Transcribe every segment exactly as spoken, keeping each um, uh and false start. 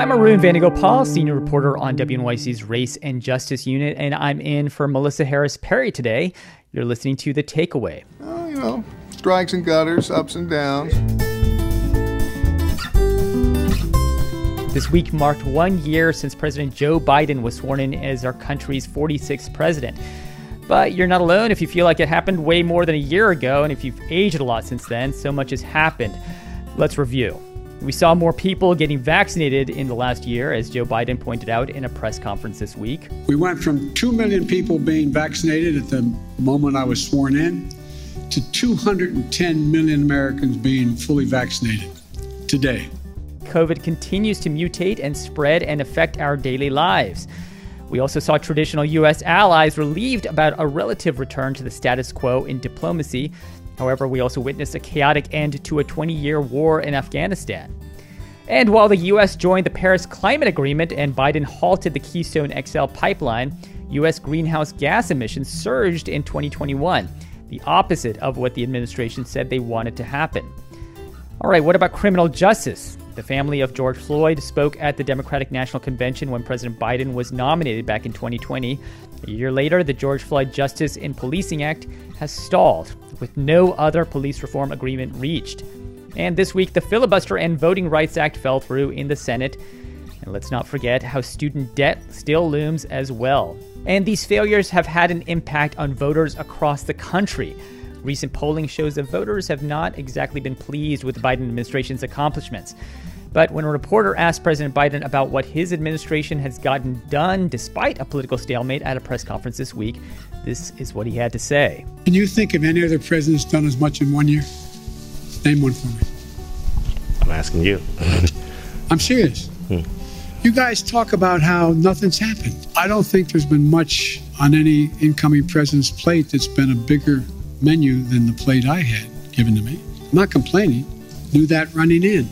I'm Arun Vanagopal, senior reporter on W N Y C's Race and Justice Unit, and I'm in for Melissa Harris Perry today. You're listening to The Takeaway. Oh, you know, strikes and gutters, ups and downs. This week marked one year since President Joe Biden was sworn in as our country's forty-sixth president. But you're not alone if you feel like it happened way more than a year ago, and if you've aged a lot since then. So much has happened. Let's review. We saw more people getting vaccinated in the last year, as Joe Biden pointed out in a press conference this week. We went from two million people being vaccinated at the moment I was sworn in to two hundred ten million Americans being fully vaccinated today. COVID continues to mutate and spread and affect our daily lives. We also saw traditional U S allies relieved about a relative return to the status quo in diplomacy. However, we also witnessed a chaotic end to a twenty-year war in Afghanistan. And while the U S joined the Paris Climate Agreement and Biden halted the Keystone X L pipeline, U S greenhouse gas emissions surged in twenty twenty-one, the opposite of what the administration said they wanted to happen. All right, what about criminal justice? The family of George Floyd spoke at the Democratic National Convention when President Biden was nominated back in twenty twenty. A year later, the George Floyd Justice in Policing Act has stalled, with no other police reform agreement reached. And this week, the Filibuster and Voting Rights Act fell through in the Senate. And let's not forget how student debt still looms as well. And these failures have had an impact on voters across the country. Recent polling shows that voters have not exactly been pleased with the Biden administration's accomplishments. But when a reporter asked President Biden about what his administration has gotten done despite a political stalemate at a press conference this week, this is what he had to say. Can you think of any other president's done as much in one year? Name one for me. I'm asking you. I'm serious. Hmm. You guys talk about how nothing's happened. I don't think there's been much on any incoming president's plate that's been a bigger menu than the plate I had given to me. I'm not complaining. Knew that running in.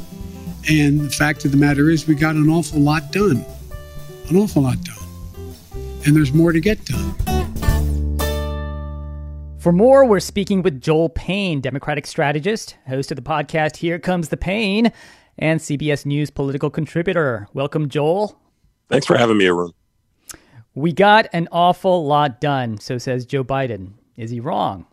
And the fact of the matter is we got an awful lot done. An awful lot done. And there's more to get done. For more, we're speaking with Joel Payne, Democratic strategist, host of the podcast Here Comes the Pain, and C B S News political contributor. Welcome, Joel. Thanks for having me, Arun. We got an awful lot done, so says Joe Biden. Is he wrong?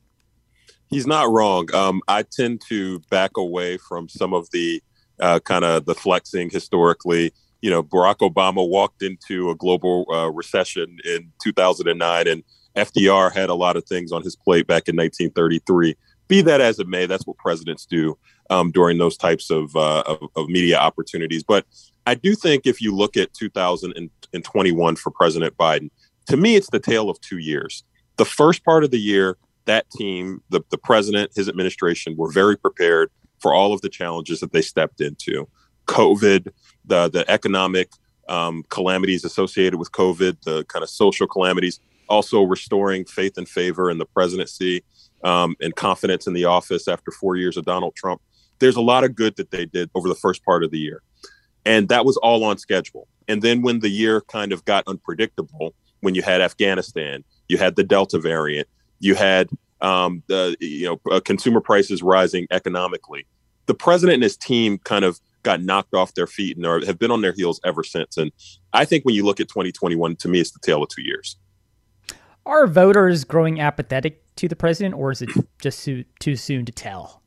He's not wrong. Um, I tend to back away from some of the uh, kind of the flexing historically. You know, Barack Obama walked into a global uh, recession in two thousand nine, and F D R had a lot of things on his plate back in nineteen thirty-three. Be that as it may, that's what presidents do um, during those types of, uh, of, of media opportunities. But I do think if you look at two thousand twenty-one for President Biden, to me, it's the tale of two years. The first part of the year, that team, the, the president, his administration were very prepared for all of the challenges that they stepped into. COVID, the, the economic um, calamities associated with COVID, the kind of social calamities, also restoring faith and favor in the presidency um, and confidence in the office after four years of Donald Trump. There's a lot of good that they did over the first part of the year. And that was all on schedule. And then when the year kind of got unpredictable, when you had Afghanistan, you had the Delta variant, you had um, the you know uh, consumer prices rising economically. The president and his team kind of got knocked off their feet and are, have been on their heels ever since. And I think when you look at twenty twenty-one, to me, it's the tale of two years. Are voters growing apathetic to the president, or is it just too, too soon to tell?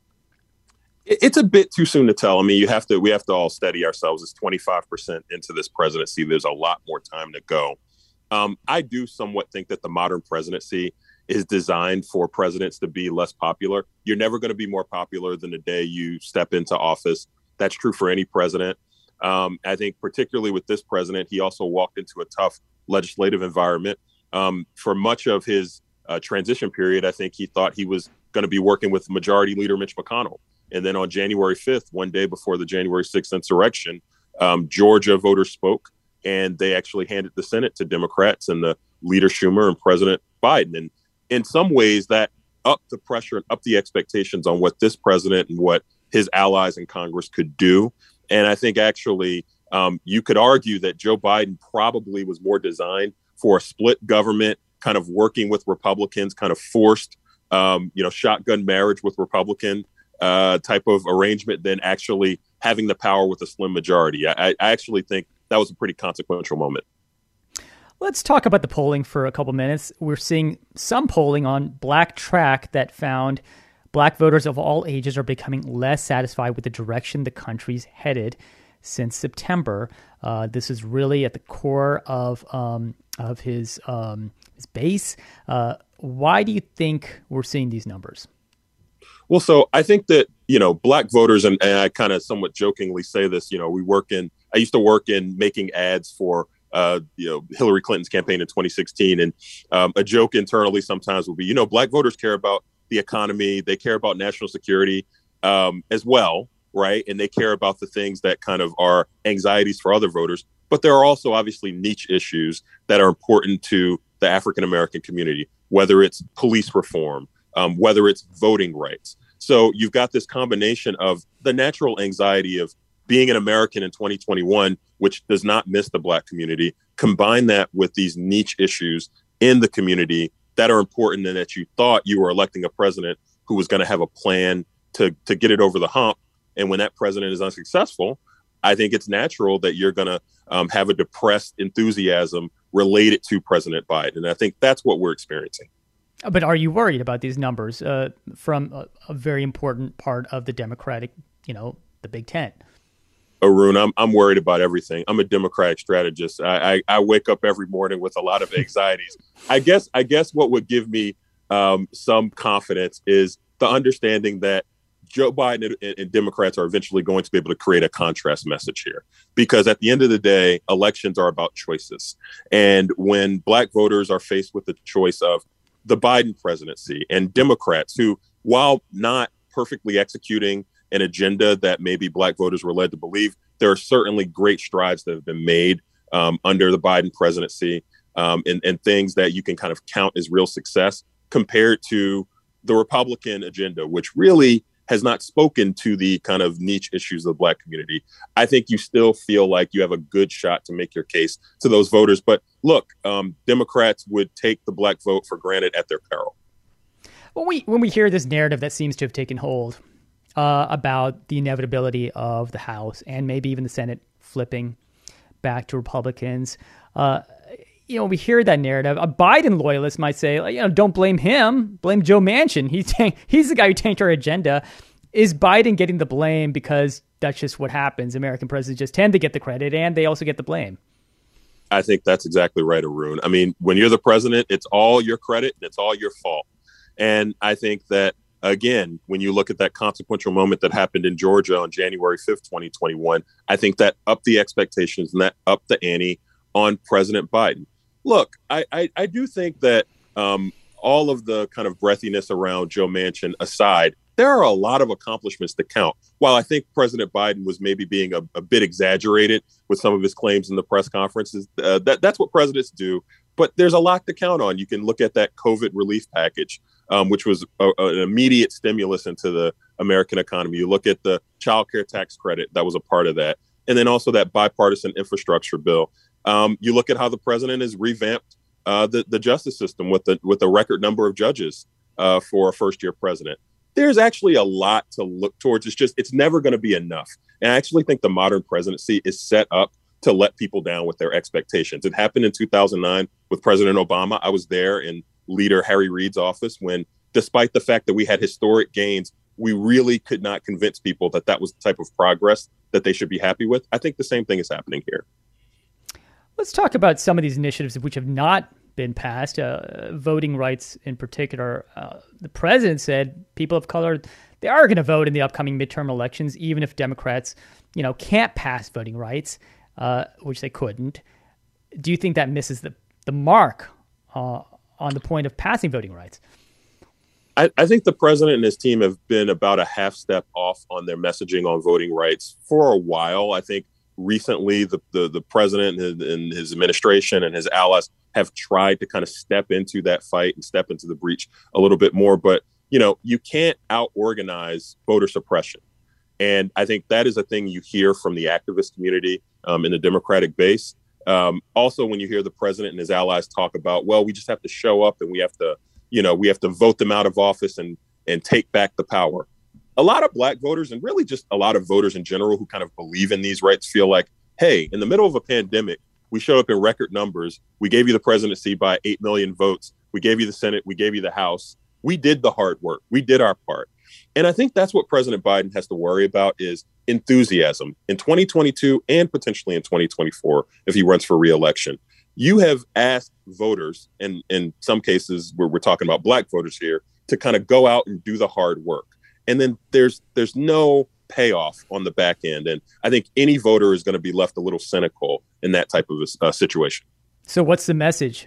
It's a bit too soon to tell. I mean, you have to we have to all steady ourselves. It's twenty-five percent into this presidency. There's a lot more time to go. Um, I do somewhat think that the modern presidency is designed for presidents to be less popular. You're never going to be more popular than the day you step into office. That's true for any president. Um, I think particularly with this president, he also walked into a tough legislative environment. Um, for much of his uh, transition period, I think he thought he was going to be working with Majority Leader Mitch McConnell. And then on January fifth, one day before the January sixth insurrection, um, Georgia voters spoke, and they actually handed the Senate to Democrats and the leader Schumer and President Biden. And in some ways, that upped the pressure and upped the expectations on what this president and what his allies in Congress could do. And I think actually um, you could argue that Joe Biden probably was more designed for a split government, kind of working with Republicans, kind of forced, um, you know, shotgun marriage with Republican uh, type of arrangement than actually having the power with a slim majority. I, I actually think that was a pretty consequential moment. Let's talk about the polling for a couple minutes. We're seeing some polling on Black Track that found Black voters of all ages are becoming less satisfied with the direction the country's headed since September. Uh, this is really at the core of um, of his um, his base. Uh, why do you think we're seeing these numbers? Well, so I think that, you know, Black voters, and, and I kind of somewhat jokingly say this, you know, we work in, I used to work in making ads for, uh, you know, Hillary Clinton's campaign in twenty sixteen. And um, a joke internally sometimes will be, you know, Black voters care about the economy. They care about national security um, as well. Right. And they care about the things that kind of are anxieties for other voters. But there are also obviously niche issues that are important to the African-American community, whether it's police reform, um, whether it's voting rights. So you've got this combination of the natural anxiety of being an American in twenty twenty-one, which does not miss the Black community. Combine that with these niche issues in the community that are important, and that you thought you were electing a president who was going to have a plan to to get it over the hump. And when that president is unsuccessful, I think it's natural that you're going to um, have a depressed enthusiasm related to President Biden. And I think that's what we're experiencing. But are you worried about these numbers uh, from a, a very important part of the Democratic, you know, the Big Tent? Arun, I'm I'm worried about everything. I'm a Democratic strategist. I, I, I wake up every morning with a lot of anxieties. I guess I guess what would give me um, some confidence is the understanding that Joe Biden and, and Democrats are eventually going to be able to create a contrast message here, because at the end of the day, elections are about choices. And when Black voters are faced with the choice of the Biden presidency and Democrats who, while not perfectly executing an agenda that maybe Black voters were led to believe, there are certainly great strides that have been made um, under the Biden presidency um, and, and things that you can kind of count as real success compared to the Republican agenda, which really has not spoken to the kind of niche issues of the Black community. I think you still feel like you have a good shot to make your case to those voters. But look, um, Democrats would take the Black vote for granted at their peril. When we when we hear this narrative that seems to have taken hold uh, about the inevitability of the House and maybe even the Senate flipping back to Republicans, uh, you know, we hear that narrative. A Biden loyalist might say, you know, don't blame him, blame Joe Manchin. He's tank- he's the guy who tanked our agenda. Is Biden getting the blame because that's just what happens? American presidents just tend to get the credit, and they also get the blame. I think that's exactly right, Arun. I mean, when you're the president, it's all your credit and it's all your fault. And I think that, again, when you look at that consequential moment that happened in Georgia on January fifth, twenty twenty-one, I think that upped the expectations and that upped the ante on President Biden. Look, I, I, I do think that um, all of the kind of breathiness around Joe Manchin aside, there are a lot of accomplishments to count. While I think President Biden was maybe being a, a bit exaggerated with some of his claims in the press conferences, uh, that that's what presidents do. But there's a lot to count on. You can look at that COVID relief package, um, which was a, a, an immediate stimulus into the American economy. You look at the child care tax credit that was a part of that. And then also that bipartisan infrastructure bill. Um, you look at how the president has revamped uh, the, the justice system with the, with a record number of judges uh, for a first year president. There's actually a lot to look towards. It's just, it's never going to be enough. And I actually think the modern presidency is set up to let people down with their expectations. It happened in two thousand nine with President Obama. I was there in leader Harry Reid's office when, despite the fact that we had historic gains, we really could not convince people that that was the type of progress that they should be happy with. I think the same thing is happening here. Let's talk about some of these initiatives which have not been passed, uh, voting rights in particular. Uh, the president said people of color, they are going to vote in the upcoming midterm elections, even if Democrats, you know, can't pass voting rights, uh, which they couldn't. Do you think that misses the, the mark uh, on the point of passing voting rights? I, I think the president and his team have been about a half step off on their messaging on voting rights for a while. I think recently the, the, the president and his, and his administration and his allies have tried to kind of step into that fight and step into the breach a little bit more. But, you know, you can't out-organize voter suppression. And I think that is a thing you hear from the activist community um, in the Democratic base. Um, also, when you hear the president and his allies talk about, well, we just have to show up and we have to, you know, we have to vote them out of office and and take back the power. a lot of black voters and really just a lot of voters in general who kind of believe in these rights feel like, hey, in the middle of a pandemic, we showed up in record numbers. We gave you the presidency by eight million votes. We gave you the Senate. We gave you the House. We did the hard work. We did our part. And I think that's what President Biden has to worry about is enthusiasm in twenty twenty-two and potentially in twenty twenty-four if he runs for reelection. You have asked voters, and in some cases where we're talking about black voters here, to kind of go out and do the hard work. And then there's there's no payoff on the back end. And I think any voter is going to be left a little cynical in that type of a uh, situation. So what's the message?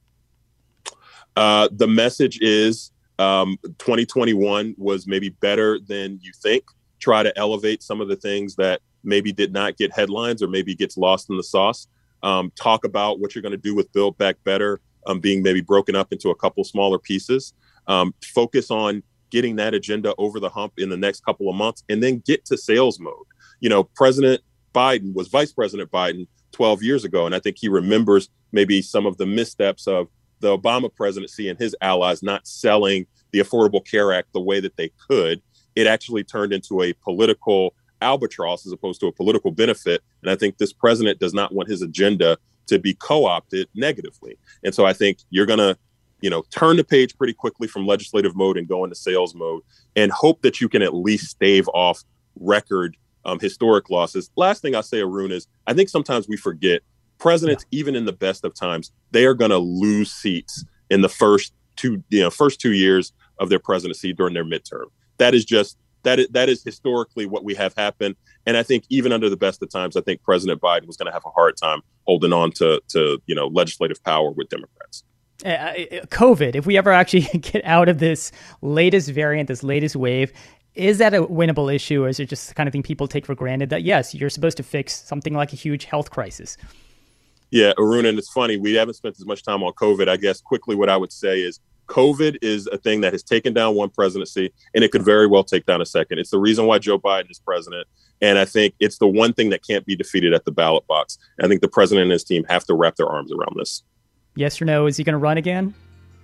Uh, the message is um, twenty twenty-one was maybe better than you think. Try to elevate some of the things that maybe did not get headlines or maybe gets lost in the sauce. Um, talk about what you're going to do with Build Back Better, um, being maybe broken up into a couple smaller pieces. Um, focus on getting that agenda over the hump in the next couple of months and then get to sales mode. You know, President Biden was Vice President Biden twelve years ago. And I think he remembers maybe some of the missteps of the Obama presidency and his allies not selling the Affordable Care Act the way that they could. It actually turned into a political albatross as opposed to a political benefit. And I think this president does not want his agenda to be co-opted negatively. And so I think you're going to, you know, turn the page pretty quickly from legislative mode and go into sales mode and hope that you can at least stave off record um, historic losses. Last thing I say, Arun, is I think sometimes we forget presidents, yeah. even in the best of times, they are going to lose seats in the first two, you know, first two years of their presidency during their midterm. That is just that is, that is historically what we have happened. And I think even under the best of times, I think President Biden was going to have a hard time holding on to, to you know, legislative power with Democrats. Uh, COVID, if we ever actually get out of this latest variant, this latest wave, is that a winnable issue, or is it just the kind of thing people take for granted that, yes, you're supposed to fix something like a huge health crisis? Yeah, Arun, and it's funny, we haven't spent as much time on COVID. I guess quickly what I would say is COVID is a thing that has taken down one presidency, and it could very well take down a second. It's the reason why Joe Biden is president. And I think it's the one thing that can't be defeated at the ballot box. I think the president and his team have to wrap their arms around this. Yes or no? Is he going to run again?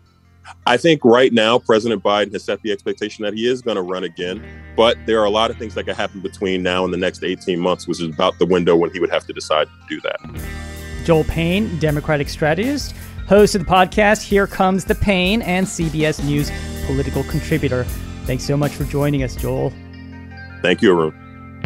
I think right now, President Biden has set the expectation that he is going to run again. But there are a lot of things that could happen between now and the next eighteen months, which is about the window when he would have to decide to do that. Joel Payne, Democratic strategist, host of the podcast Here Comes the Pain, and C B S News political contributor. Thanks so much for joining us, Joel. Thank you, Arun.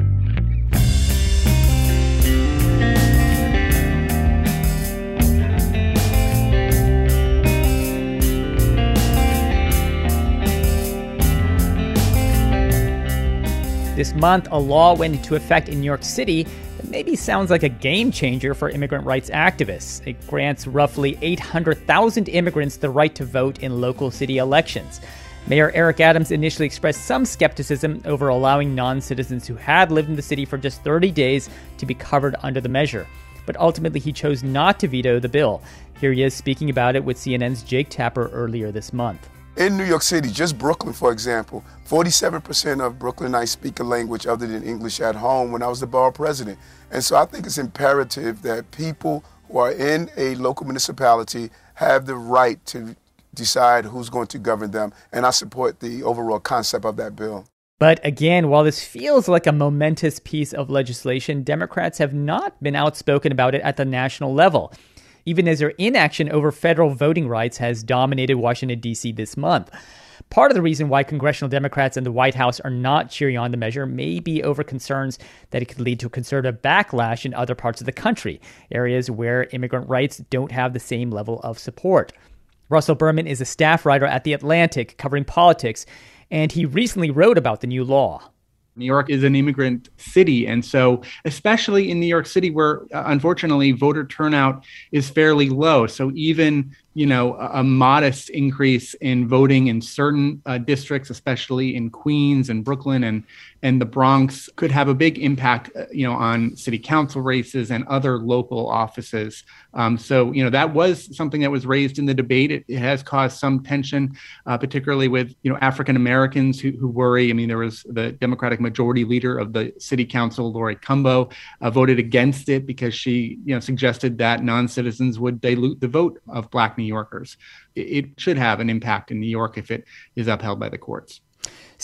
This month, a law went into effect in New York City that maybe sounds like a game changer for immigrant rights activists. It grants roughly eight hundred thousand immigrants the right to vote in local city elections. Mayor Eric Adams initially expressed some skepticism over allowing non-citizens who had lived in the city for just thirty days to be covered under the measure. But ultimately, he chose not to veto the bill. Here he is speaking about it with C N N's Jake Tapper earlier this month. In New York City, just Brooklyn, for example, forty-seven percent of Brooklynites speak a language other than English at home when I was the borough president. And so I think it's imperative that people who are in a local municipality have the right to decide who's going to govern them. And I support the overall concept of that bill. But again, while this feels like a momentous piece of legislation, Democrats have not been outspoken about it at the national level, even as their inaction over federal voting rights has dominated Washington, D C this month. Part of the reason why congressional Democrats and the White House are not cheering on the measure may be over concerns that it could lead to a conservative backlash in other parts of the country, areas where immigrant rights don't have the same level of support. Russell Berman is a staff writer at The Atlantic covering politics, and he recently wrote about the new law. New York is an immigrant city. And so especially in New York City, where uh, unfortunately voter turnout is fairly low. So even, you know, a, a modest increase in voting in certain uh, districts, especially in Queens and Brooklyn and, and the Bronx, could have a big impact, uh, you know, on city council races and other local offices. Um, so, you know, that was something that was raised in the debate. It, it has caused some tension, uh, particularly with, you know, African Americans who, who worry. I mean, there was the Democratic majority leader of the city council, Lori Cumbo, uh, voted against it because she, you know, suggested that non-citizens would dilute the vote of Black New Yorkers. It, it should have an impact in New York if it is upheld by the courts.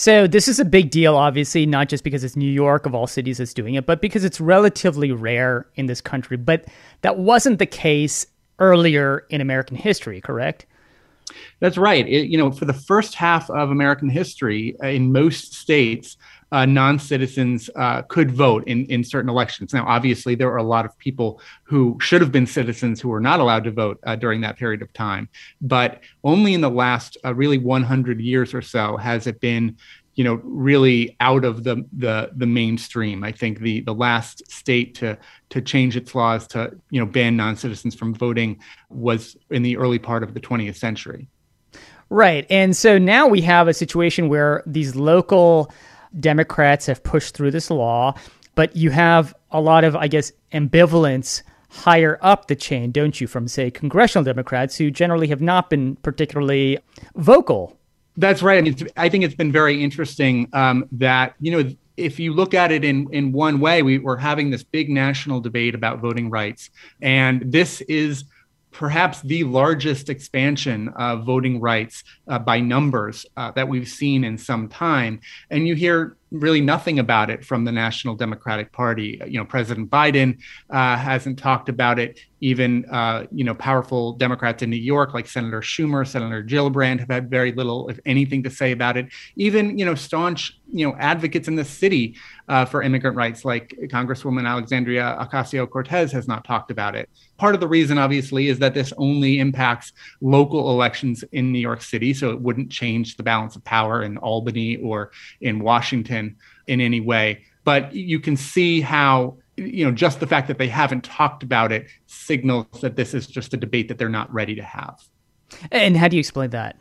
So this is a big deal, obviously, not just because it's New York of all cities that's doing it, but because it's relatively rare in this country. But that wasn't the case earlier in American history, correct? That's right. It, you know, for the first half of American history, uh, in most states, uh, non-citizens uh, could vote in, in certain elections. Now, obviously, there are a lot of people who should have been citizens who were not allowed to vote uh, during that period of time. But only in the last uh, really one hundred years or so has it been, you know, really out of the the, the mainstream. I think the the last state to to change its laws to, you know, ban non-citizens from voting was in the early part of the twentieth century. Right. And so now we have a situation where these local Democrats have pushed through this law, but you have a lot of, I guess, ambivalence higher up the chain, don't you, from, say, congressional Democrats who generally have not been particularly vocal. That's right. I mean, I think it's been very interesting um, that, you know, if you look at it in, in one way, we were having this big national debate about voting rights. And this is perhaps the largest expansion of voting rights uh, by numbers uh, that we've seen in some time. And you hear really nothing about it from the National Democratic Party. You know, President Biden uh, hasn't talked about it. Even, uh, you know, powerful Democrats in New York, like Senator Schumer, Senator Gillibrand, have had very little, if anything, to say about it. Even, you know, staunch, you know, advocates in the city uh, for immigrant rights, like Congresswoman Alexandria Ocasio-Cortez, has not talked about it. Part of the reason, obviously, is that this only impacts local elections in New York City, so it wouldn't change the balance of power in Albany or in Washington in any way. But you can see how, you know, just the fact that they haven't talked about it signals that this is just a debate that they're not ready to have. And how do you explain that?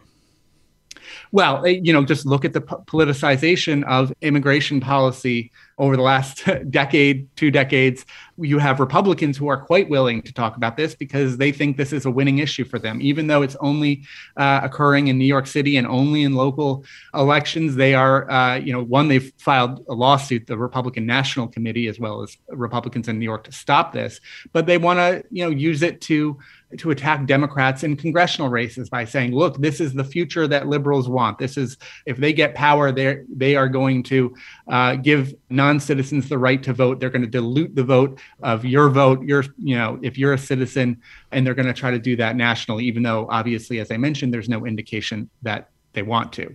Well, you know, just look at the politicization of immigration policy over the last decade, two decades. You have Republicans who are quite willing to talk about this because they think this is a winning issue for them. Even though it's only uh, occurring in New York City and only in local elections, they are, uh, you know, one, they've filed a lawsuit, the Republican National Committee, as well as Republicans in New York, to stop this. But they want to, you know, use it to to attack Democrats in congressional races by saying, look, this is the future that liberals want. This is, if they get power, they they are going to uh, give non-citizens the right to vote. They're going to dilute the vote of your vote. You're, you know, if you're a citizen, and they're going to try to do that nationally, even though obviously, as I mentioned, there's no indication that they want to.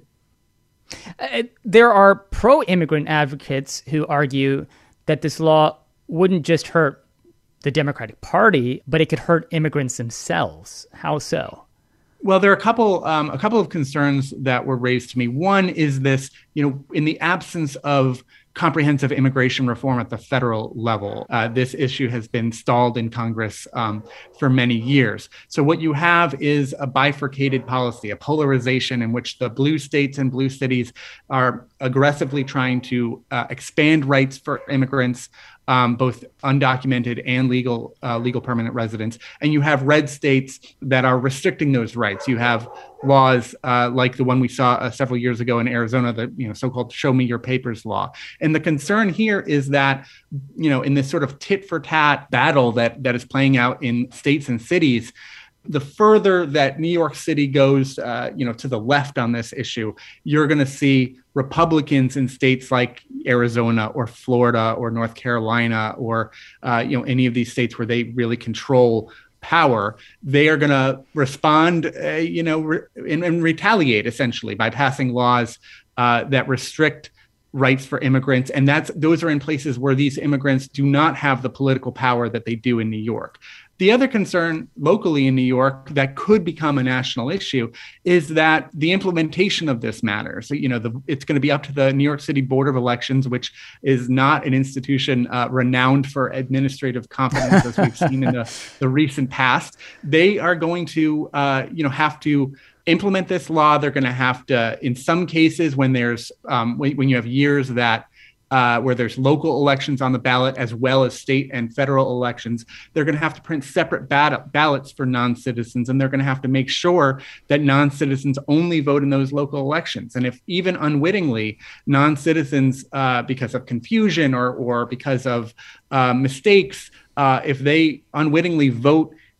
Uh, there are pro-immigrant advocates who argue that this law wouldn't just hurt the Democratic Party, but it could hurt immigrants themselves. How so? Well, there are a couple, um, a couple of concerns that were raised to me. One is this, you know, in the absence of comprehensive immigration reform at the federal level, uh, this issue has been stalled in Congress um, for many years. So what you have is a bifurcated policy, a polarization in which the blue states and blue cities are aggressively trying to uh, expand rights for immigrants, Um, both undocumented and legal uh, legal permanent residents. And you have red states that are restricting those rights. You have laws uh, like the one we saw uh, several years ago in Arizona, the you know so-called Show Me Your Papers law. And the concern here is that, you know, in this sort of tit for tat battle that that is playing out in states and cities, the further that New York City goes, uh, you know, to the left on this issue, you're going to see Republicans in states like Arizona or Florida or North Carolina or, uh, you know, any of these states where they really control power. They are going to respond, uh, you know, re- and, and retaliate essentially by passing laws uh, that restrict rights for immigrants. And that's those are in places where these immigrants do not have the political power that they do in New York. The other concern locally in New York that could become a national issue is that the implementation of this matters. So, you know, the, it's going to be up to the New York City Board of Elections, which is not an institution uh, renowned for administrative competence, as we've seen in the, the recent past. They are going to, uh, you know, have to implement this law. They're going to have to, in some cases, when there's um, when, when you have years that Uh, where there's local elections on the ballot as well as state and federal elections, they're going to have to print separate bat- ballots for non-citizens, and they're going to have to make sure that non-citizens only vote in those local elections. And if even unwittingly, non-citizens, uh, because of confusion or or because of uh, mistakes, uh, if they unwittingly vote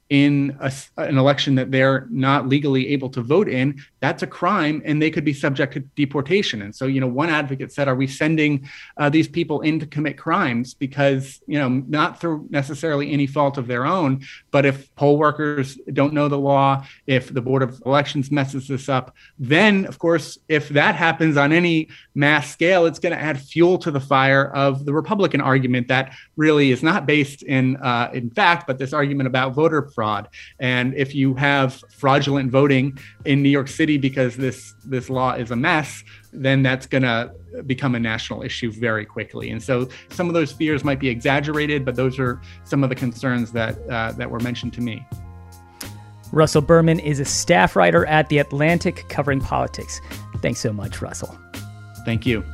in a, an election that they're not legally able to vote in, that's a crime and they could be subject to deportation. And so, you know, one advocate said, are we sending uh, these people in to commit crimes because, you know, not through necessarily any fault of their own, but if poll workers don't know the law, if the Board of Elections messes this up, then, of course, if that happens on any mass scale, it's going to add fuel to the fire of the Republican argument that really is not based in, uh, in fact, but this argument about voter fraud. And if you have fraudulent voting in New York City because this this law is a mess, then that's going to become a national issue very quickly. And so some of those fears might be exaggerated, but those are some of the concerns that uh, that were mentioned to me. Russell Berman is a staff writer at The Atlantic covering politics. Thanks so much, Russell. Thank you.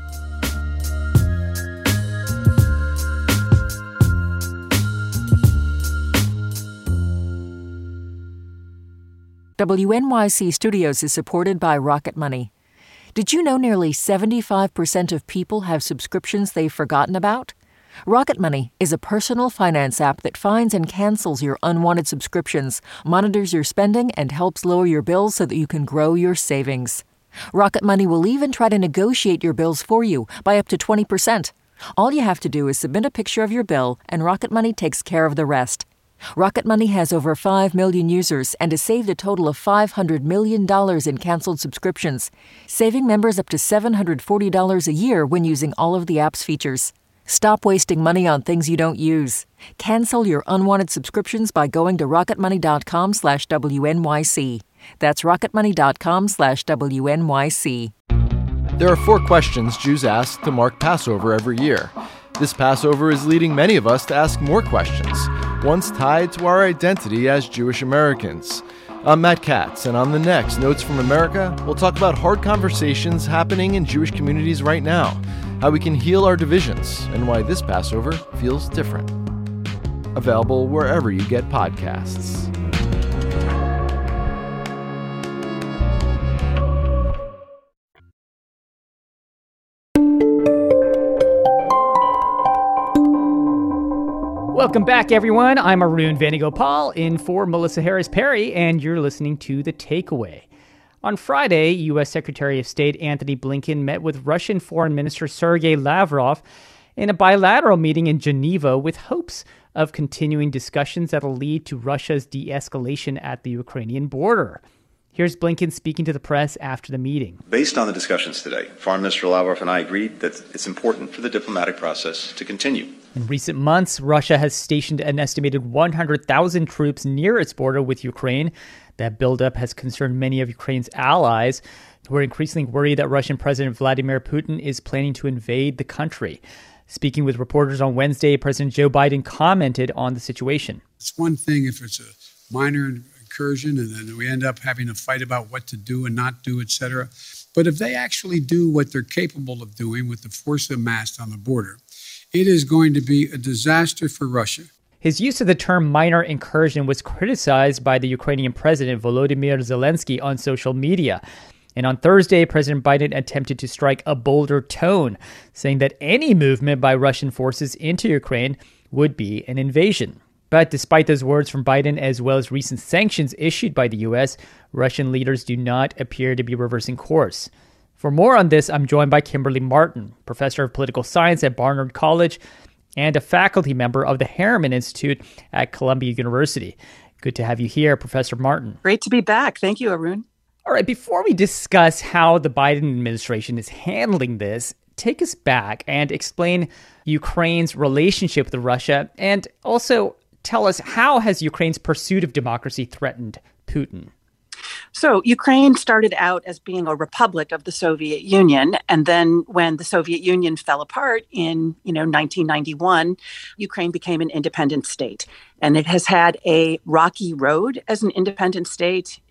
W N Y C Studios is supported by Rocket Money. Did you know nearly seventy-five percent of people have subscriptions they've forgotten about? Rocket Money is a personal finance app that finds and cancels your unwanted subscriptions, monitors your spending, and helps lower your bills so that you can grow your savings. Rocket Money will even try to negotiate your bills for you by up to twenty percent. All you have to do is submit a picture of your bill, and Rocket Money takes care of the rest. Rocket Money has over five million users and has saved a total of five hundred million dollars in canceled subscriptions, saving members up to seven hundred forty dollars a year when using all of the app's features. Stop wasting money on things you don't use. Cancel your unwanted subscriptions by going to rocketmoney.com slash WNYC. That's rocketmoney.com slash WNYC. There are four questions Jews ask to mark Passover every year. This Passover is leading many of us to ask more questions, ones tied to our identity as Jewish Americans. I'm Matt Katz, and on the next Notes from America, we'll talk about hard conversations happening in Jewish communities right now, how we can heal our divisions, and why this Passover feels different. Available wherever you get podcasts. Welcome back, everyone. I'm Arun Venugopal in for Melissa Harris Perry, and you're listening to The Takeaway. On Friday, U S Secretary of State Antony Blinken met with Russian Foreign Minister Sergei Lavrov in a bilateral meeting in Geneva with hopes of continuing discussions that'll lead to Russia's de-escalation at the Ukrainian border. Here's Blinken speaking to the press after the meeting. Based on the discussions today, Foreign Minister Lavrov and I agreed that it's important for the diplomatic process to continue. In recent months, Russia has stationed an estimated one hundred thousand troops near its border with Ukraine. That buildup has concerned many of Ukraine's allies, who are increasingly worried that Russian President Vladimir Putin is planning to invade the country. Speaking with reporters on Wednesday, President Joe Biden commented on the situation. It's one thing if it's a minor incursion and then we end up having a fight about what to do and not do, et cetera. But if they actually do what they're capable of doing with the force amassed on the border, it is going to be a disaster for Russia. His use of the term minor incursion was criticized by the Ukrainian president, Volodymyr Zelensky, on social media. And on Thursday, President Biden attempted to strike a bolder tone, saying that any movement by Russian forces into Ukraine would be an invasion. But despite those words from Biden, as well as recent sanctions issued by the U S, Russian leaders do not appear to be reversing course. For more on this, I'm joined by Kimberly Martin, professor of political science at Barnard College and a faculty member of the Harriman Institute at Columbia University. Good to have you here, Professor Martin. Great to be back. Thank you, Arun. All right, before we discuss how the Biden administration is handling this, take us back and explain Ukraine's relationship with Russia, and also tell us, how has Ukraine's pursuit of democracy threatened Putin? So Ukraine started out as being a republic of the Soviet Union. And then when the Soviet Union fell apart in, you know, nineteen ninety-one, Ukraine became an independent state. And it has had a rocky road as an independent state.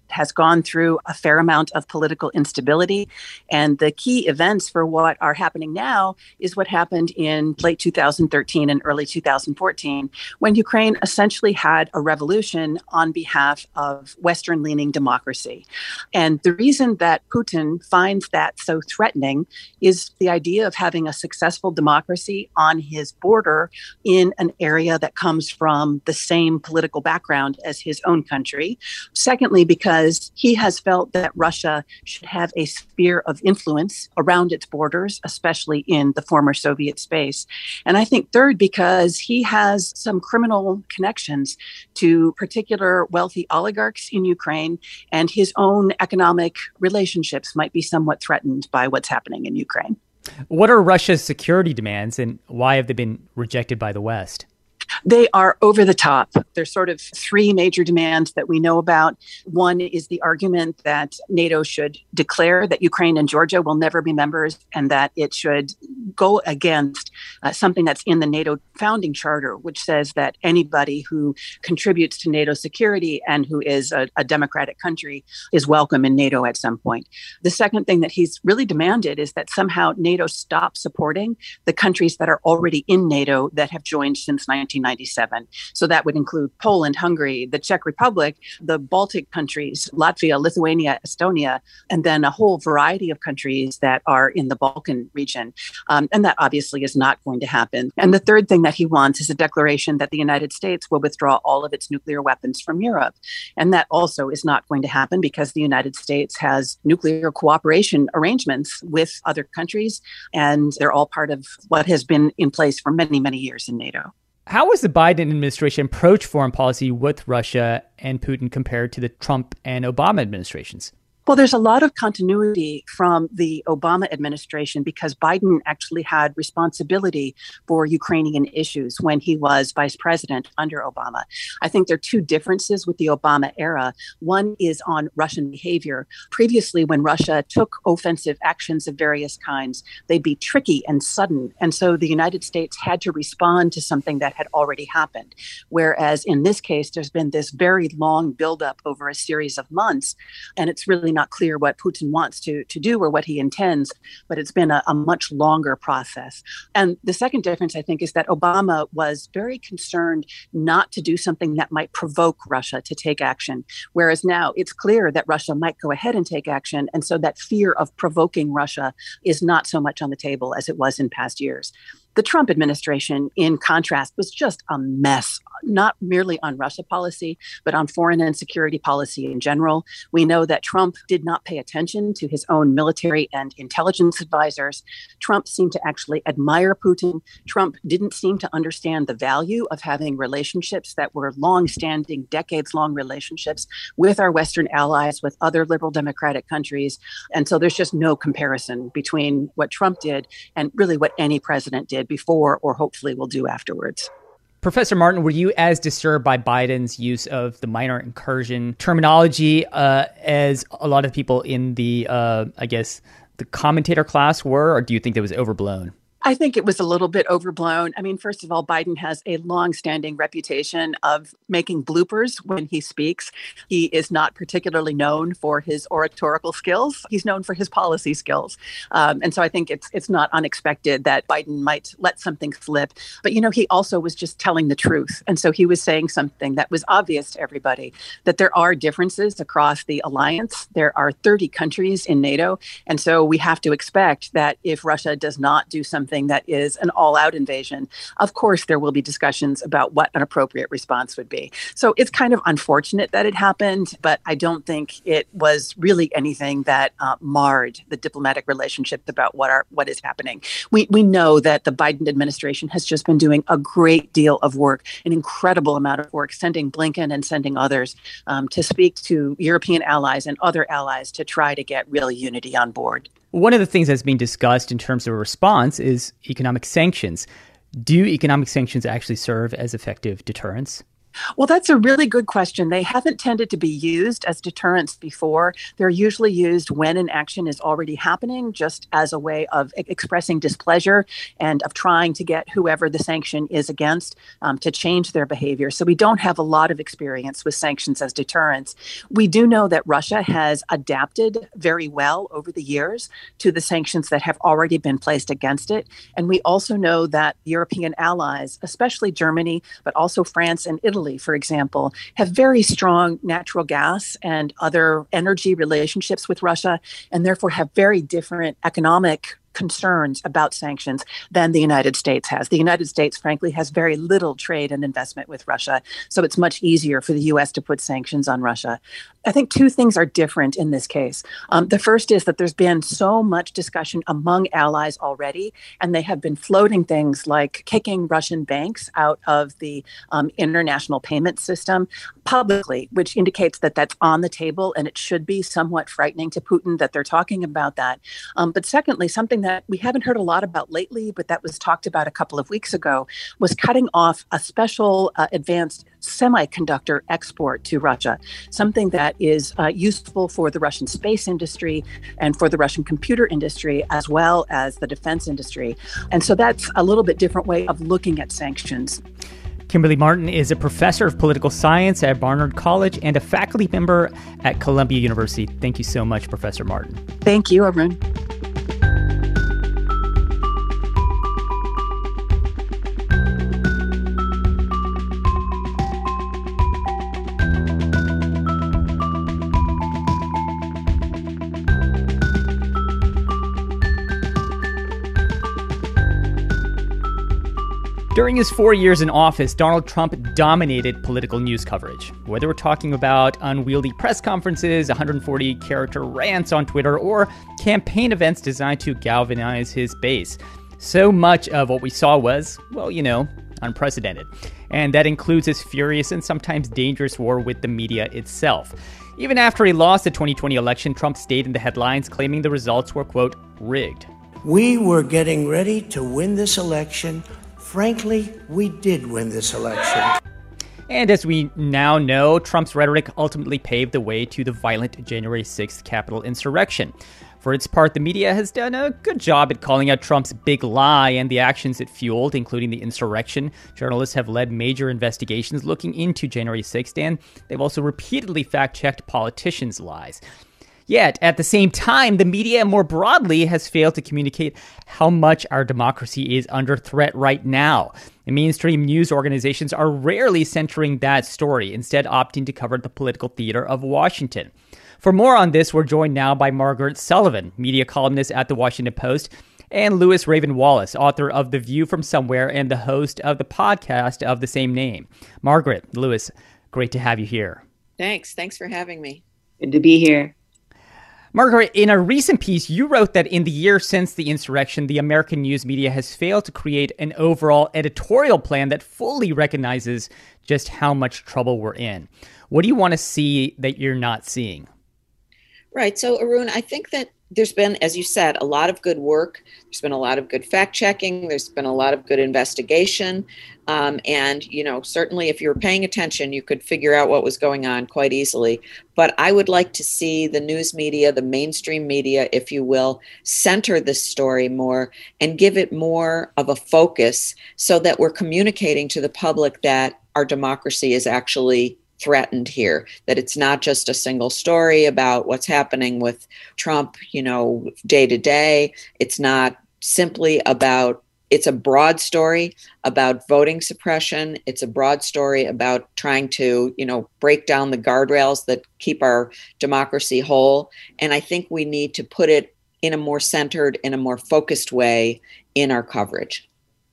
has gone through a fair amount of political instability. And the key events for what are happening now is what happened in late two thousand thirteen and early two thousand fourteen, when Ukraine essentially had a revolution on behalf of Western-leaning democracy. And the reason that Putin finds that so threatening is the idea of having a successful democracy on his border in an area that comes from the same political background as his own country. Secondly, because he has felt that Russia should have a sphere of influence around its borders, especially in the former Soviet space. And I think third, because he has some criminal connections to particular wealthy oligarchs in Ukraine, and his own economic relationships might be somewhat threatened by what's happening in Ukraine. What are Russia's security demands, and why have they been rejected by the West? They are over the top. There's sort of three major demands that we know about. One is the argument that NATO should declare that Ukraine and Georgia will never be members, and that it should go against uh, something that's in the NATO founding charter, which says that anybody who contributes to NATO security and who is a, a democratic country is welcome in NATO at some point. The second thing that he's really demanded is that somehow NATO stop supporting the countries that are already in NATO that have joined since nineteen ninety-seven. So that would include Poland, Hungary, the Czech Republic, the Baltic countries, Latvia, Lithuania, Estonia, and then a whole variety of countries that are in the Balkan region. Um, and that obviously is not going to happen. And the third thing that he wants is a declaration that the United States will withdraw all of its nuclear weapons from Europe. And that also is not going to happen because the United States has nuclear cooperation arrangements with other countries, and they're all part of what has been in place for many, many years in NATO. How has the Biden administration approached foreign policy with Russia and Putin compared to the Trump and Obama administrations? Well, there's a lot of continuity from the Obama administration because Biden actually had responsibility for Ukrainian issues when he was vice president under Obama. I think there are two differences with the Obama era. One is on Russian behavior. Previously, when Russia took offensive actions of various kinds, they'd be tricky and sudden. And so the United States had to respond to something that had already happened. Whereas in this case, there's been this very long buildup over a series of months, and it's really not clear what Putin wants to, to do or what he intends, but it's been a, a much longer process. And the second difference, I think, is that Obama was very concerned not to do something that might provoke Russia to take action, whereas now it's clear that Russia might go ahead and take action. And so that fear of provoking Russia is not so much on the table as it was in past years. The Trump administration, in contrast, was just a mess, not merely on Russia policy, but on foreign and security policy in general. We know that Trump did not pay attention to his own military and intelligence advisors. Trump seemed to actually admire Putin. Trump didn't seem to understand the value of having relationships that were long-standing, decades-long relationships with our Western allies, with other liberal democratic countries. And so there's just no comparison between what Trump did and really what any president did before or hopefully will do afterwards. Professor Martin, were you as disturbed by Biden's use of the minor incursion terminology uh, as a lot of people in the, uh, I guess, the commentator class were, or do you think that was overblown? I think it was a little bit overblown. I mean, first of all, Biden has a long-standing reputation of making bloopers when he speaks. He is not particularly known for his oratorical skills. He's known for his policy skills. Um, and so I think it's it's not unexpected that Biden might let something slip. But, you know, he also was just telling the truth. And so he was saying something that was obvious to everybody, that there are differences across the alliance. There are thirty countries in NATO. And so we have to expect that if Russia does not do something that is an all-out invasion, of course there will be discussions about what an appropriate response would be. So it's kind of unfortunate that it happened, but I don't think it was really anything that uh, marred the diplomatic relationships about what are what is happening. We we know that the Biden administration has just been doing a great deal of work, an incredible amount of work, sending Blinken and sending others um, to speak to European allies and other allies to try to get real unity on board. One of the things that's being discussed in terms of a response is economic sanctions. Do economic sanctions actually serve as effective deterrence? Well, that's a really good question. They haven't tended to be used as deterrents before. They're usually used when an action is already happening, just as a way of e- expressing displeasure and of trying to get whoever the sanction is against um, to change their behavior. So we don't have a lot of experience with sanctions as deterrents. We do know that Russia has adapted very well over the years to the sanctions that have already been placed against it. And we also know that European allies, especially Germany, but also France and Italy, for example, have very strong natural gas and other energy relationships with Russia, and therefore have very different economic concerns about sanctions than the United States has. The United States, frankly, has very little trade and investment with Russia, so it's much easier for the U S to put sanctions on Russia. I think two things are different in this case. Um, the first is that there's been so much discussion among allies already, and they have been floating things like kicking Russian banks out of the um, international payment system publicly, which indicates that that's on the table, and it should be somewhat frightening to Putin that they're talking about that. Um, but secondly, something that we haven't heard a lot about lately, but that was talked about a couple of weeks ago, was cutting off a special uh, advanced semiconductor export to Russia, something that is uh, useful for the Russian space industry and for the Russian computer industry, as well as the defense industry. And so that's a little bit different way of looking at sanctions. Kimberly Martin is a professor of political science at Barnard College and a faculty member at Columbia University. Thank you so much, Professor Martin. Thank you, Arun. During his four years in office, Donald Trump dominated political news coverage. Whether we're talking about unwieldy press conferences, one hundred forty character rants on Twitter, or campaign events designed to galvanize his base. So much of what we saw was, well, you know, unprecedented. And that includes his furious and sometimes dangerous war with the media itself. Even after he lost the twenty twenty election, Trump stayed in the headlines, claiming the results were, quote, rigged. We were getting ready to win this election. Frankly, we did win this election. And as we now know, Trump's rhetoric ultimately paved the way to the violent January sixth Capitol insurrection. For its part, the media has done a good job at calling out Trump's big lie and the actions it fueled, including the insurrection. Journalists have led major investigations looking into January sixth, and they've also repeatedly fact-checked politicians' lies. Yet, at the same time, the media more broadly has failed to communicate how much our democracy is under threat right now. And mainstream news organizations are rarely centering that story, instead opting to cover the political theater of Washington. For more on this, we're joined now by Margaret Sullivan, media columnist at The Washington Post, and Louis Raven Wallace, author of The View from Somewhere and the host of the podcast of the same name. Margaret, Louis, great to have you here. Thanks. Thanks for having me. Good to be here. Margaret, in a recent piece, you wrote that in the years since the insurrection, the American news media has failed to create an overall editorial plan that fully recognizes just how much trouble we're in. What do you want to see that you're not seeing? Right. So, Arun, I think that there's been, as you said, a lot of good work. There's been a lot of good fact checking. There's been a lot of good investigation. Um, and, you know, certainly if you were paying attention, you could figure out what was going on quite easily. But I would like to see the news media, the mainstream media, if you will, center this story more and give it more of a focus so that we're communicating to the public that our democracy is actually threatened here, that it's not just a single story about what's happening with Trump, you know, day to day. It's not simply about, it's a broad story about voting suppression. It's a broad story about trying to, you know, break down the guardrails that keep our democracy whole. And I think we need to put it in a more centered, in a more focused way in our coverage.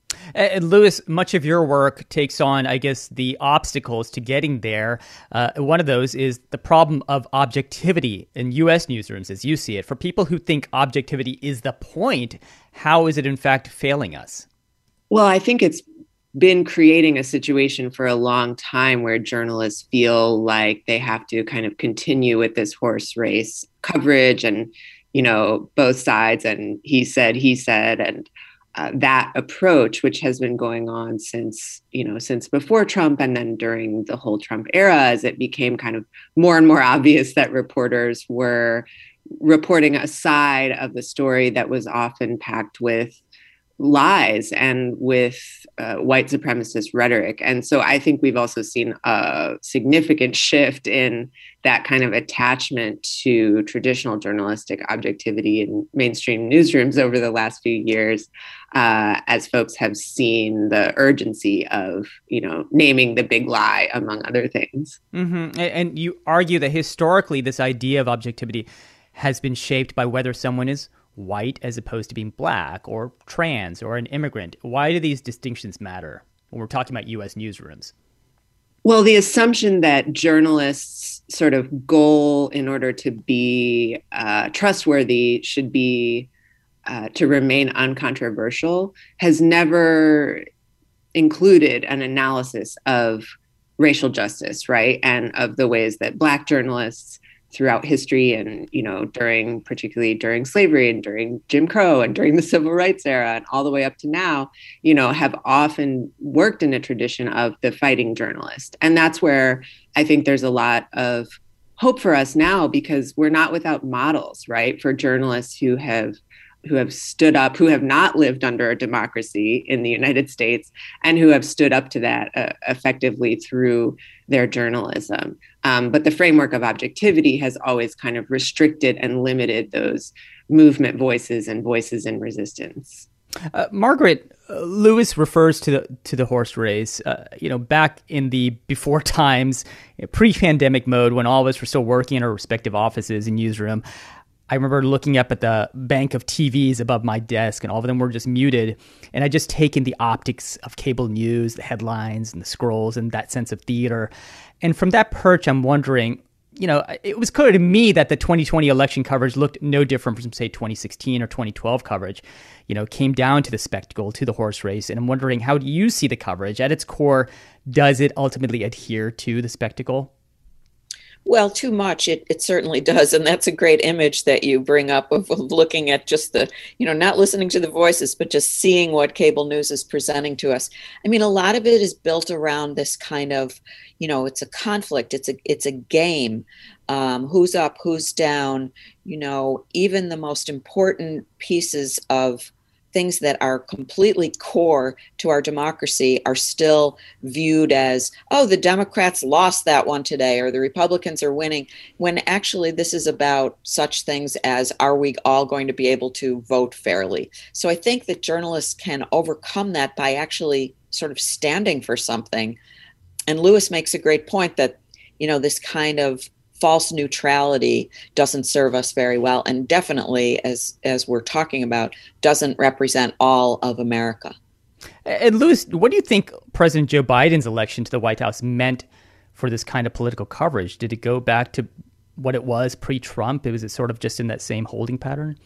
And Louis, much of your work takes on, I guess, the obstacles to getting there. Uh, one of those is the problem of objectivity in U S newsrooms, as you see it. For people who think objectivity is the point, how is it in fact failing us? Well, I think it's been creating a situation for a long time where journalists feel like they have to kind of continue with this horse race coverage and, you know, both sides and he said, he said, and uh, that approach, which has been going on since, you know, since before Trump and then during the whole Trump era, as it became kind of more and more obvious that reporters were reporting a side of the story that was often packed with lies and with uh, white supremacist rhetoric. And so I think we've also seen a significant shift in that kind of attachment to traditional journalistic objectivity in mainstream newsrooms over the last few years, uh, as folks have seen the urgency of, you know, naming the big lie, among other things. Mm-hmm. And you argue that historically this idea of objectivity has been shaped by whether someone is white as opposed to being black or trans or an immigrant. Why do these distinctions matter when we're talking about U S newsrooms? Well, the assumption that journalists' sort of goal in order to be uh, trustworthy should be uh, to remain uncontroversial has never included an analysis of racial justice, right? And of the ways that Black journalists throughout history and, you know, during, particularly during slavery and during Jim Crow and during the civil rights era and all the way up to now, you know, have often worked in a tradition of the fighting journalist. And that's where I think there's a lot of hope for us now, because we're not without models, right, for journalists who have who have stood up, who have not lived under a democracy in the United States, and who have stood up to that uh, effectively through their journalism. Um, but the framework of objectivity has always kind of restricted and limited those movement voices and voices in resistance. Uh, Margaret, uh, Lewis refers to the to the horse race. Uh, you know, back in the before times, pre-pandemic mode, when all of us were still working in our respective offices and newsroom, I remember looking up at the bank of T Vs above my desk, and all of them were just muted. And I just taken the optics of cable news, the headlines and the scrolls, and that sense of theater. And from that perch, I'm wondering, you know, it was clear to me that the twenty twenty election coverage looked no different from, say, twenty sixteen or twenty twelve coverage. You know, came down to the spectacle, to the horse race. And I'm wondering, how do you see the coverage? At its core, does it ultimately adhere to the spectacle? Well, too much, it, it certainly does. And that's a great image that you bring up of, of looking at just the, you know, not listening to the voices, but just seeing what cable news is presenting to us. I mean, a lot of it is built around this kind of, you know, it's a conflict. It's a, it's a game. Um, who's up, who's down, you know, even the most important pieces of things that are completely core to our democracy are still viewed as, oh, the Democrats lost that one today, or the Republicans are winning, when actually this is about such things as, are we all going to be able to vote fairly? So I think that journalists can overcome that by actually sort of standing for something. And Lewis makes a great point that, you know, this kind of false neutrality doesn't serve us very well, and definitely, as as we're talking about, doesn't represent all of America. And Lewis, what do you think President Joe Biden's election to the White House meant for this kind of political coverage? Did it go back to what it was pre-Trump? Was it sort of just in that same holding pattern?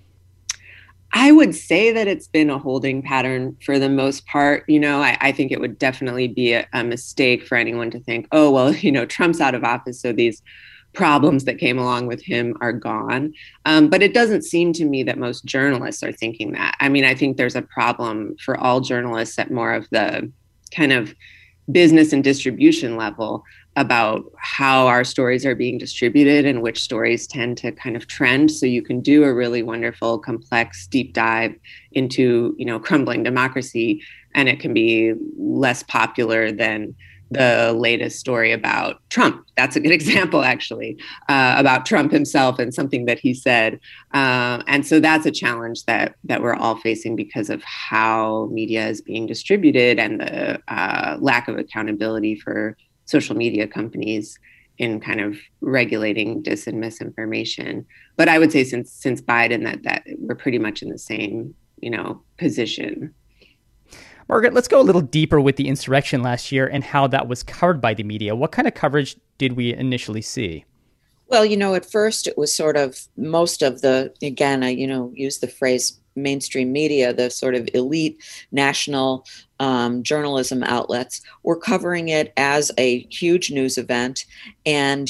I would say that it's been a holding pattern for the most part. You know, I, I think it would definitely be a, a mistake for anyone to think, oh, well, you know, Trump's out of office, so these problems that came along with him are gone. Um, but it doesn't seem to me that most journalists are thinking that. I mean, I think there's a problem for all journalists at more of the kind of business and distribution level about how our stories are being distributed and which stories tend to kind of trend. So you can do a really wonderful, complex, deep dive into, you know, crumbling democracy, and it can be less popular than the latest story about Trump. That's a good example, actually, uh, about Trump himself and something that he said. Uh, and so that's a challenge that that we're all facing because of how media is being distributed and the uh, lack of accountability for social media companies in kind of regulating dis and misinformation. But I would say since since Biden that that we're pretty much in the same, you know, position. Margaret, let's go a little deeper with the insurrection last year and how that was covered by the media. What kind of coverage did we initially see? Well, you know, at first it was sort of most of the, again, I, you know, use the phrase mainstream media, the sort of elite national um, journalism outlets were covering it as a huge news event. And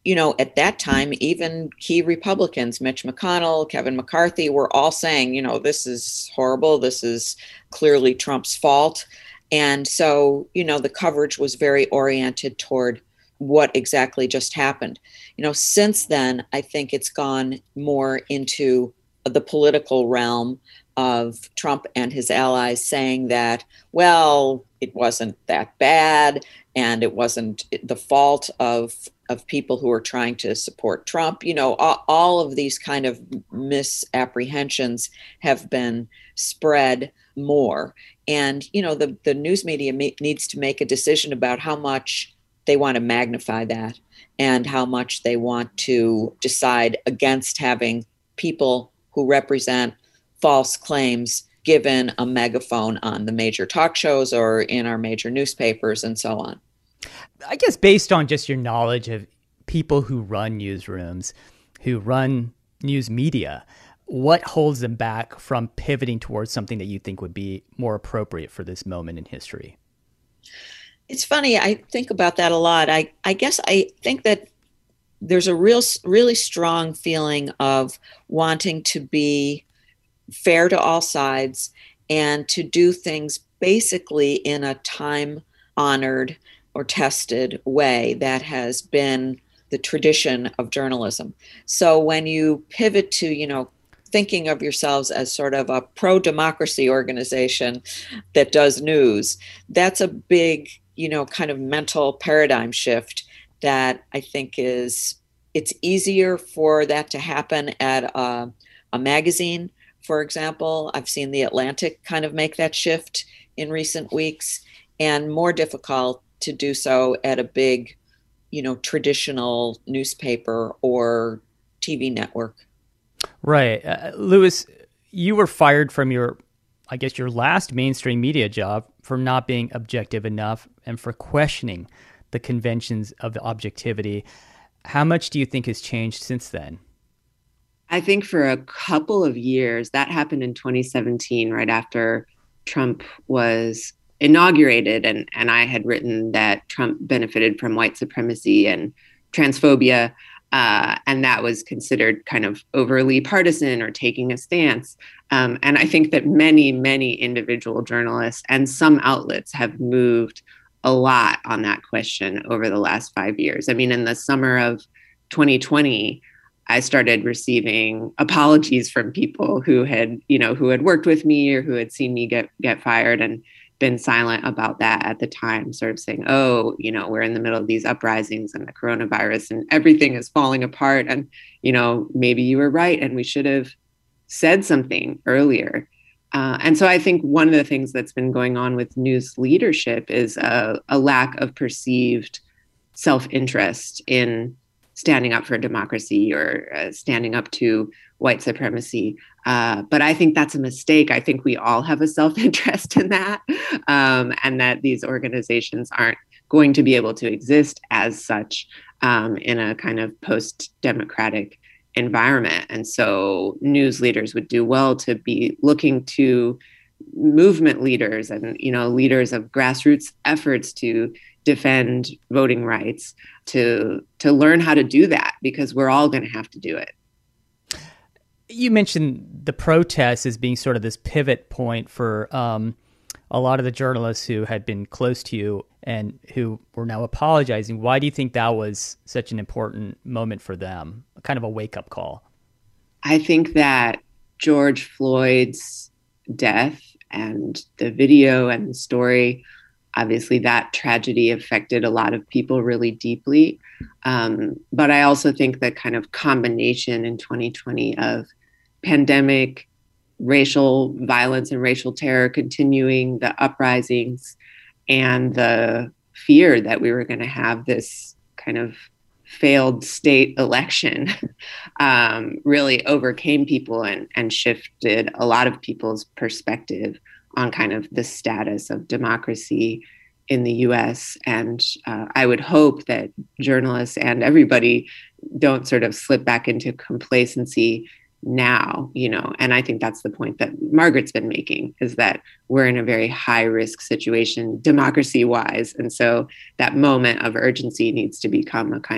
you know, at that time, even key Republicans, Mitch McConnell, Kevin McCarthy, were all saying, you know, this is horrible. This is clearly Trump's fault. And so, you know, the coverage was very oriented toward what exactly just happened. You know, since then, I think it's gone more into the political realm of Trump and his allies saying that, well, it wasn't that bad and it wasn't the fault of of people who are trying to support Trump. You know, all, all of these kind of misapprehensions have been spread more. And, you know, the, the news media ma- needs to make a decision about how much they want to magnify that and how much they want to decide against having people who represent false claims given a megaphone on the major talk shows or in our major newspapers and so on. I guess based on just your knowledge of people who run newsrooms, who run news media, what holds them back from pivoting towards something that you think would be more appropriate for this moment in history? It's funny. I think about that a lot. I, I guess I think that there's a real, really strong feeling of wanting to be fair to all sides and to do things basically in a time-honored or tested way that has been the tradition of journalism. So when you pivot to, you know, thinking of yourselves as sort of a pro-democracy organization that does news, that's a big, you know, kind of mental paradigm shift that I think is, it's easier for that to happen at a, a magazine. For example, I've seen The Atlantic kind of make that shift in recent weeks, and more difficult to do so at a big, you know, traditional newspaper or T V network. Right. Uh, Louis, you were fired from your, I guess, your last mainstream media job for not being objective enough and for questioning the conventions of objectivity. How much do you think has changed since then? I think for a couple of years, that happened in twenty seventeen, right after Trump was inaugurated. And, and I had written that Trump benefited from white supremacy and transphobia. Uh, and that was considered kind of overly partisan or taking a stance. Um, and I think that many, many individual journalists and some outlets have moved a lot on that question over the last five years. I mean, in the summer of twenty twenty, I started receiving apologies from people who had, you know, who had worked with me or who had seen me get get fired and been silent about that at the time, sort of saying, oh, you know, we're in the middle of these uprisings and the coronavirus and everything is falling apart. And, you know, maybe you were right and we should have said something earlier. Uh, and so I think one of the things that's been going on with news leadership is a, a lack of perceived self-interest in standing up for democracy or uh, standing up to white supremacy. Uh, but I think that's a mistake. I think we all have a self-interest in that, um, and that these organizations aren't going to be able to exist as such um, in a kind of post-democratic environment. And so news leaders would do well to be looking to movement leaders and, you know, leaders of grassroots efforts to defend voting rights, to to learn how to do that, because we're all going to have to do it. You mentioned the protests as being sort of this pivot point for um, a lot of the journalists who had been close to you and who were now apologizing. Why do you think that was such an important moment for them? Kind of a wake-up call. I think that George Floyd's death and the video and the story, obviously that tragedy affected a lot of people really deeply. Um, but I also think that kind of combination in twenty twenty of pandemic, racial violence and racial terror continuing, the uprisings, and the fear that we were going to have this kind of failed state election um, really overcame people and, and shifted a lot of people's perspective on kind of the status of democracy in the U S. And uh, I would hope that journalists and everybody don't sort of slip back into complacency now, you know, and I think that's the point that Margaret's been making, is that we're in a very high risk situation democracy wise. And so that moment of urgency needs to become a kind of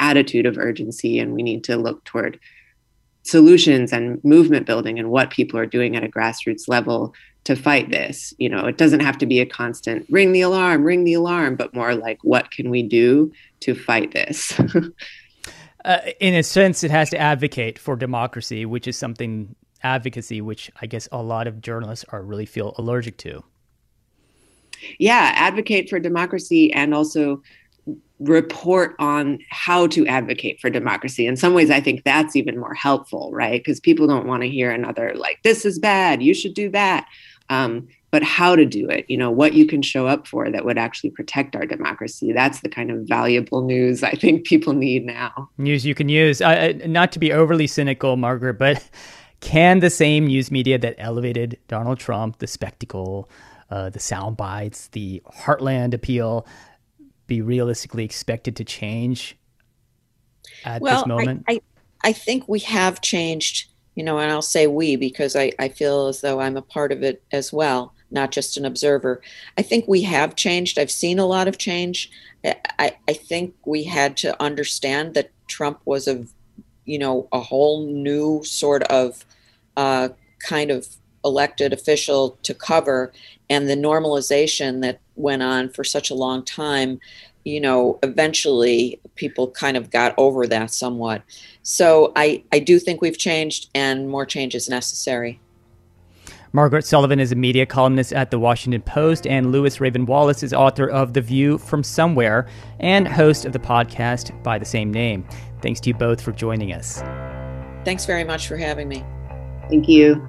attitude of urgency, and we need to look toward solutions and movement building and what people are doing at a grassroots level to fight this. You know, it doesn't have to be a constant ring the alarm, ring the alarm, but more like, what can we do to fight this? uh, in a sense, it has to advocate for democracy, which is something, advocacy, which I guess a lot of journalists are really feel allergic to. Yeah, advocate for democracy and also report on how to advocate for democracy. In some ways, I think that's even more helpful, right? Because people don't want to hear another like, this is bad, you should do that. Um, but how to do it, you know, what you can show up for that would actually protect our democracy. That's the kind of valuable news I think people need now. News you can use. Uh, not to be overly cynical, Margaret, but can the same news media that elevated Donald Trump, the spectacle, uh, the sound bites, the heartland appeal, be realistically expected to change at well, this moment? I, I, I think we have changed, you know, and I'll say we because I, I feel as though I'm a part of it as well, not just an observer. I think we have changed. I've seen a lot of change. I, I think we had to understand that Trump was a, you know, a whole new sort of uh, kind of elected official to cover, and the normalization that went on for such a long time, you know, eventually people kind of got over that somewhat. So I, I do think we've changed, and more change is necessary. Margaret Sullivan is a media columnist at The Washington Post, and Louis Raven Wallace is author of The View from Somewhere and host of the podcast by the same name. Thanks to you both for joining us. Thanks very much for having me. Thank you.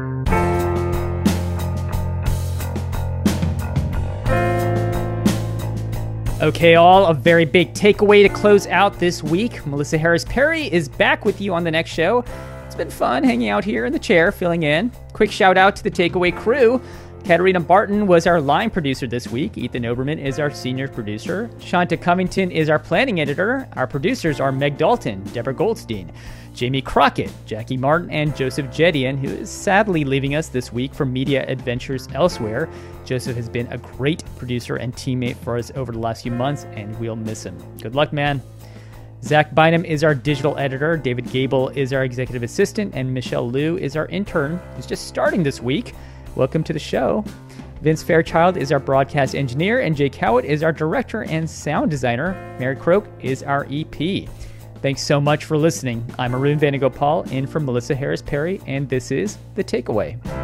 Okay, all, a very big takeaway to close out this week. Melissa Harris Perry is back with you on the next show. It's been fun hanging out here in the chair, filling in. Quick shout out to the Takeaway crew. Katarina Barton was our line producer this week. Ethan Oberman is our senior producer. Shanta Covington is our planning editor. Our producers are Meg Dalton, Deborah Goldstein, Jamie Crockett, Jackie Martin, and Joseph Jedian, who is sadly leaving us this week for media adventures elsewhere. Joseph has been a great producer and teammate for us over the last few months, and we'll miss him. Good luck, man. Zach Bynum is our digital editor. David Gable is our executive assistant, and Michelle Liu is our intern, who's just starting this week. Welcome to the show. Vince Fairchild is our broadcast engineer, and Jake Howitt is our director and sound designer. Mary Croak is our E P. Thanks so much for listening. I'm Arun Venugopal, in for Melissa Harris Perry, and this is The Takeaway.